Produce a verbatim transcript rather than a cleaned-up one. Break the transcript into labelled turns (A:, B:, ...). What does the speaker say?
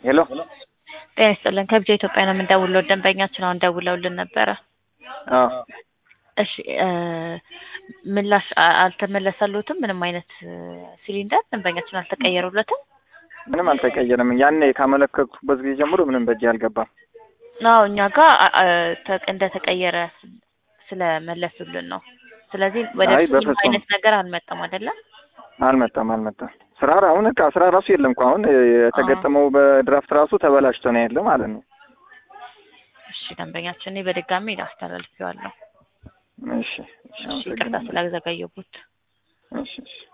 A: ሄሎ
B: ጤና ይስጥልን ከብጀ ኢትዮጵያ ነው የምንደውለው ደንበኛችን አሁን ደውለውልን ነበረ
A: አዎ
B: እሺ ምላሽ አልተመለሰሉትም ምንም አይነት ሲሊንደር ደንበኛችን አልተቀየሩለትም
A: ምንም አልተቀየረም ያኔ ካመለከቱበት ጊዜ ጀምሮ ምንም በእጅ አልገባም
B: ነው እኛ ጋር እንደተቀየረ ስለመለሱልን ነው ስለዚህ ወደ ምንም አይነት ነገር አልመጣም አይደለ
A: አልመጣም አልመጣም ስራ አሁን እቃ ስራ ራሱ የለም እኮ አሁን የተገጠመው በድራፍት ራሱ ተበላሽቶ ነው ያለው ማለት ነው
B: እሺ ደንበኛችን በድጋሚ አስተላልፌዋለሁ
A: እሺ
B: እሺ ይቅርታ ስላዘገየሁት
A: እሺ እሺ